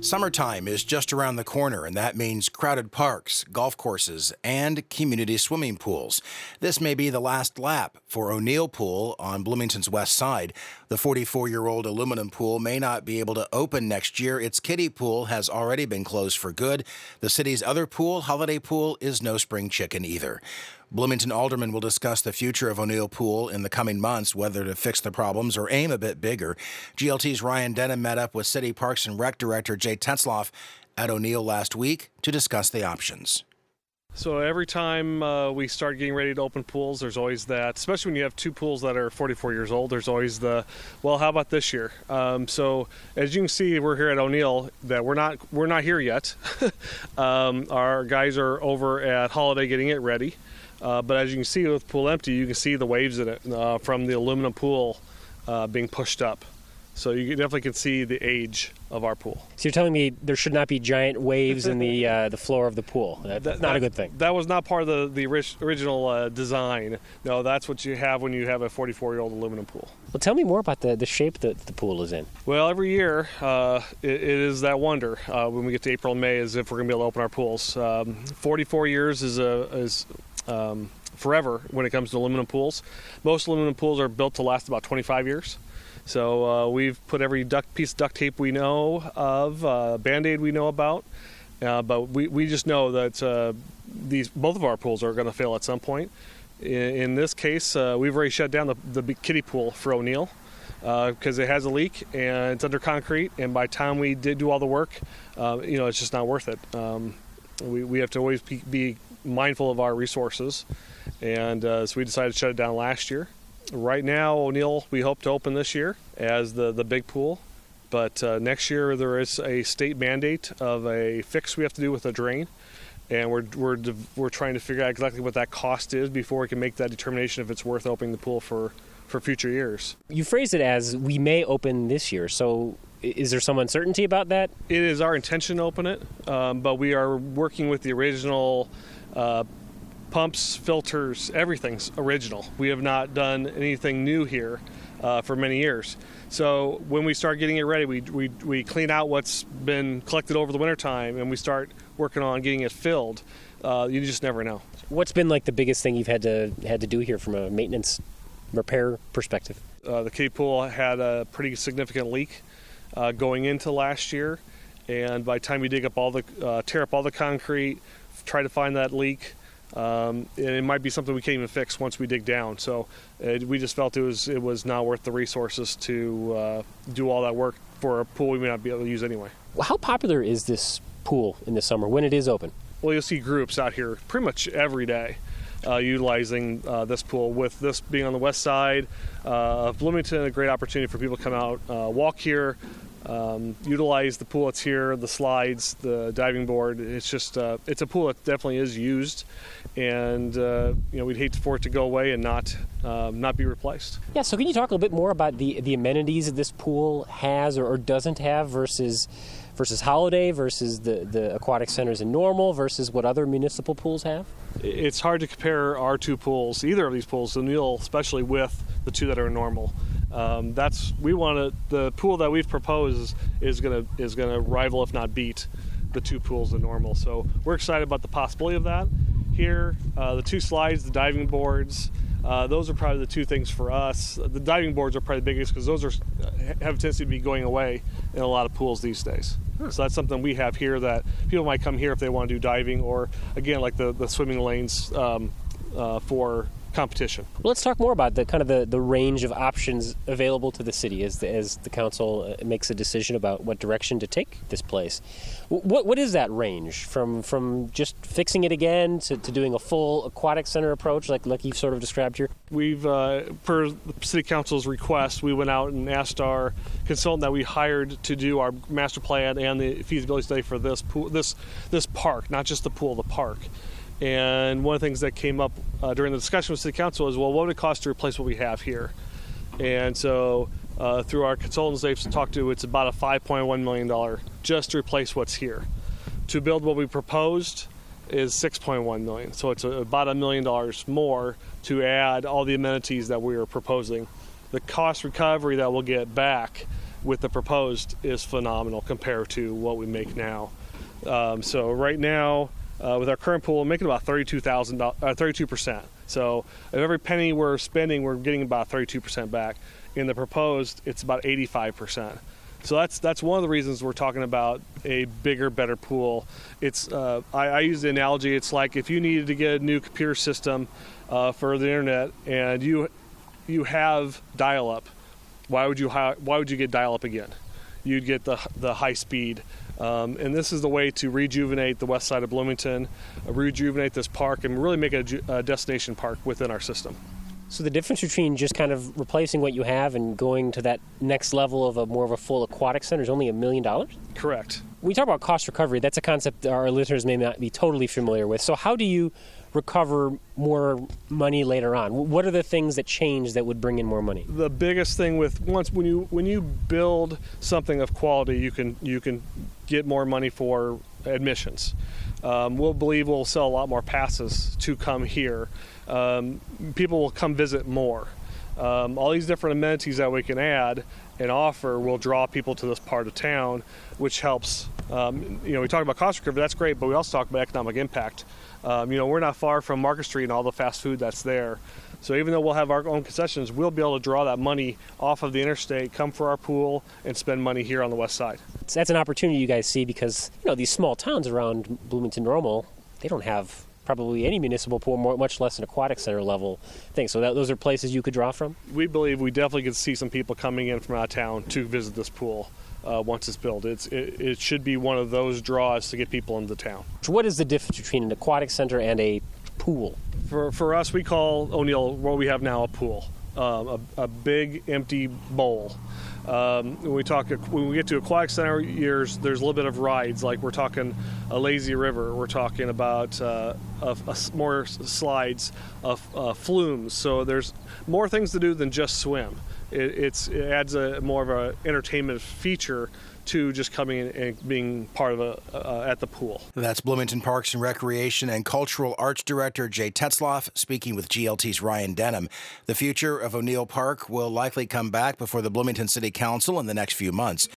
Summertime is just around the corner, and that means crowded parks, golf courses, and community swimming pools. This may be the last lap for O'Neill Pool on Bloomington's west side. The 44-year-old aluminum pool may not be able to open next year. Its kiddie pool has already been closed for good. The city's other pool, Holiday Pool, is no spring chicken either. Bloomington aldermen will discuss the future of O'Neill Pool in the coming months, whether to fix the problems or aim a bit bigger. GLT's Ryan Denham met up with City Parks and Rec Director Jay Tetzloff at O'Neill last week to discuss the options. So every time we start getting ready to open pools, there's always that, especially when you have two pools that are 44 years old, there's always the, well, how about this year? So as you can see, we're here at O'Neill, that we're not here yet. Our guys are over at Holiday getting it ready. But as you can see with the pool empty, you can see the waves in it from the aluminum pool being pushed up. So you definitely can see the age of our pool. So you're telling me there should not be giant waves in the floor of the pool. That's not a good thing. That was not part of the original design. No, that's what you have when you have a 44-year-old aluminum pool. Well, tell me more about the shape that the pool is in. Well, every year it is that wonder when we get to April and May is if we're going to be able to open our pools. 44 years is forever when it comes to aluminum pools. Most aluminum pools are built to last about 25 years. So we've put every piece of duct tape we know of, Band-Aid we know about, but we just know that both of our pools are going to fail at some point. In this case, we've already shut down the kiddie pool for O'Neill because it has a leak and it's under concrete, and by the time we did do all the work, it's just not worth it. We have to always be mindful of our resources, and so we decided to shut it down last year. Right now, O'Neill, we hope to open this year as the big pool, but next year there is a state mandate of a fix we have to do with the drain, and we're trying to figure out exactly what that cost is before we can make that determination if it's worth opening the pool for future years. You phrased it as we may open this year, so is there some uncertainty about that? It is our intention to open it, but we are working with the original pumps, filters, everything's original. We have not done anything new here for many years. So when we start getting it ready, we clean out what's been collected over the wintertime, and we start working on getting it filled. You just never know. What's been like the biggest thing you've had to do here from a maintenance repair perspective? The kiddie pool had a pretty significant leak going into last year, and by the time we tear up all the concrete, try to find that leak, and it might be something we can't even fix once we dig down. So we just felt it was not worth the resources to do all that work for a pool we may not be able to use anyway. Well, how popular is this pool in the summer when it is open? Well, you'll see groups out here pretty much every day utilizing this pool. With this being on the west side of Bloomington, a great opportunity for people to come out, walk here, utilize the pool that's here, the slides, the diving board. It's just it's a pool that definitely is used, and we'd hate for it to go away and not be replaced. Yeah, so can you talk a little bit more about the amenities that this pool has or doesn't have versus Holiday, versus the aquatic centers in Normal, versus what other municipal pools have? It's hard to compare our two pools, either of these pools, O'Neill especially, with the two that are in Normal. The pool that we've proposed is gonna rival, if not beat, the two pools in Normal. So we're excited about the possibility of that. Here, the two slides, the diving boards, those are probably the two things for us. The diving boards are probably the biggest because those have a tendency to be going away in a lot of pools these days. So that's something we have here that people might come here if they want to do diving, or again, like the swimming lanes for competition. Well, let's talk more about the range of options available to the city as the council makes a decision about what direction to take this place. What is that range from just fixing it again to doing a full aquatic center approach like you've sort of described here? We've, per the city council's request, we went out and asked our consultant that we hired to do our master plan and the feasibility study for this pool, this park, not just the pool, the park. And one of the things that came up during the discussion with City Council is, well, what would it cost to replace what we have here? And so through our consultants they've talked to, it's about a $5.1 million just to replace what's here. To build what we proposed is $6.1 million. So it's about $1 million more to add all the amenities that we are proposing. The cost recovery that we'll get back with the proposed is phenomenal compared to what we make now. So right now, with our current pool, we're making about $32%. So of every penny we're spending, we're getting about 32% back. In the proposed, it's about 85%. So that's one of the reasons we're talking about a bigger, better pool. It's I use the analogy. It's like if you needed to get a new computer system for the internet, and you have dial-up. Why would you get dial-up again? You'd get the high speed. And this is the way to rejuvenate the west side of Bloomington, rejuvenate this park, and really make it a destination park within our system. So the difference between just kind of replacing what you have and going to that next level of more of a full aquatic center is only $1 million? Correct. We talk about cost recovery. That's a concept our listeners may not be totally familiar with. So how do you recover more money later on? What are the things that change that would bring in more money? The biggest thing when you build something of quality, you can get more money for admissions. We'll sell a lot more passes to come here. People will come visit more. All these different amenities that we can add and offer will draw people to this part of town, which helps. We talk about cost recovery, that's great, but we also talk about economic impact. We're not far from Market Street and all the fast food that's there. So even though we'll have our own concessions, we'll be able to draw that money off of the interstate, come for our pool, and spend money here on the west side. So that's an opportunity you guys see because, these small towns around Bloomington-Normal, they don't have probably any municipal pool, much less an aquatic center level thing. So those are places you could draw from? We believe we definitely could see some people coming in from out of town to visit this pool once it's built. It should be one of those draws to get people into town. So what is the difference between an aquatic center and a pool? For us, we call O'Neill what we have now a pool, a big empty bowl. When we get to aquatic center years, there's a little bit of rides, like we're talking a lazy river, we're talking about more slides, flumes. So there's more things to do than just swim. It adds more of an entertainment feature to just coming in and being part of at the pool. That's Bloomington Parks and Recreation and Cultural Arts Director Jay Tetzloff speaking with GLT's Ryan Denham. The future of O'Neill Park will likely come back before the Bloomington City Council in the next few months.